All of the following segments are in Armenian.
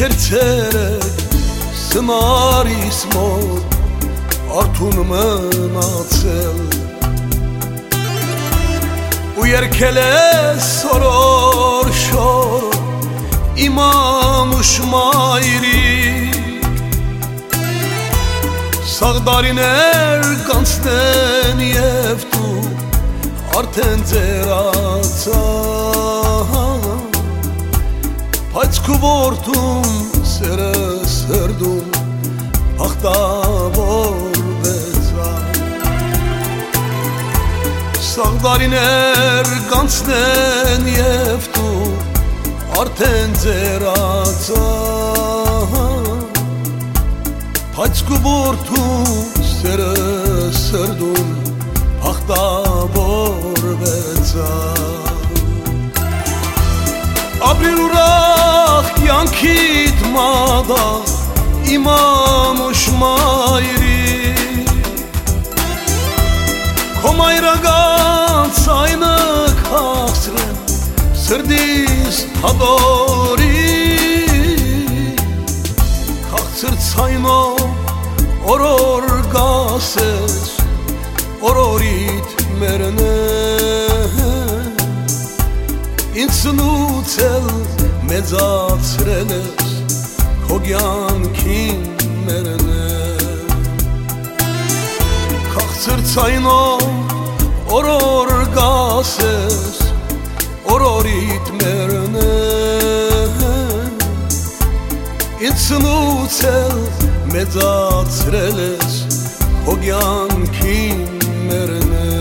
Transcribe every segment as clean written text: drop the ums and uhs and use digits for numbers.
Քերցերը սնարիս մոտ արդուն մնացել ու երգել ես օրոր շոր իմանուշ մայրիկ սաղ դարիներ կանցնեն և դու արդեն ձերացան բայց քու որդուն սերը սրդում աղտավորվեցան սաղ դարիներ կանցնեն և դու արդեն ձերացան բայց քու որդուն սերը սրդում աղտավորվեցան ապրիր ուրախ կյանքիդ մադաղ իմանուշ մայրիկ քո մայրական ցայնը քաղցրեմ սրդիս հադորի քաղցր ցայնով օրոր գասես օրորիդ մերն է ինձ սնուց էլ մեծացրել ես քո կյանքին մերն է քաղցր ցայնով օրոր գասես օրորիդ մերն է ինձ սնուց էլ մեծացրել ես քո կյանքին մերն է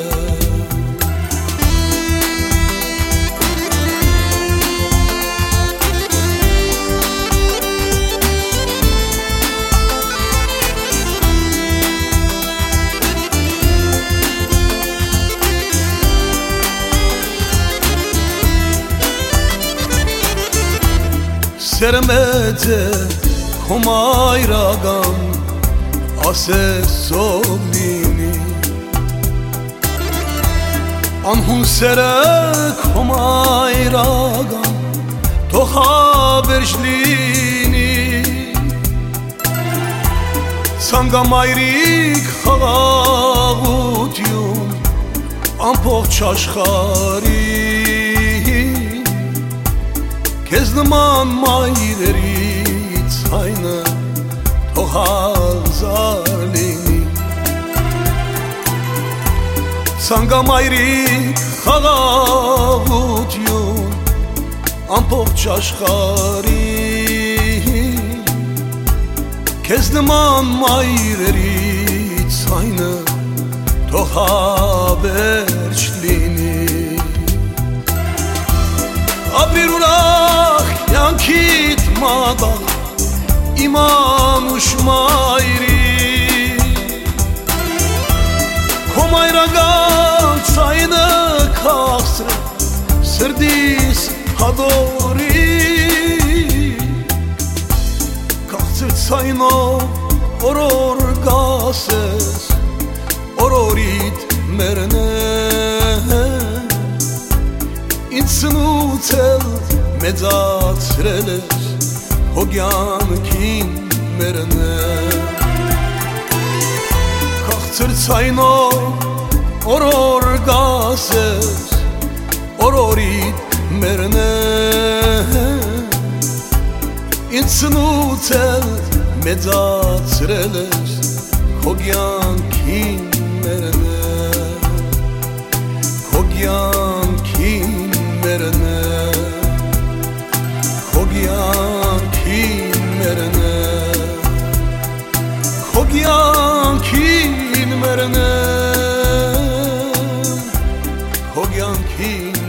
Սերը մեծ է քո մայրական ասես ով լինի անհուն սերը քո մայրական թող հավերժ լինի ցանգամայրիկ խաղաղություն ամբողջ աշխարհի Քեզ նման մայրերից հայնը թող հազար լինի Ցանգամայրիկ խաղաղություն ամբողջ աշխարհի Քեզ նման մայրերից հայնը թող հավերժ լինի Ապրիր ուրախ կյանքիդ մադաղ իմանուշ մայրիկ քո մայրական ցայնը քաղցրեմ սրդիս հադորի քաղցր ցայնով օրոր գասես օրորիդ մերն է ինձ սնուց էլ մեծացրել ես քո կյանքին մերն է քաղցր ցայնով օրոր գասես օրորիդ մերն է ինձ սնուց էլ մեծացրել ես քո կյանքին մերն է քո կյանքին մերն է քո կյանքին մերն է քո կյանքին մերն է քո կյանքին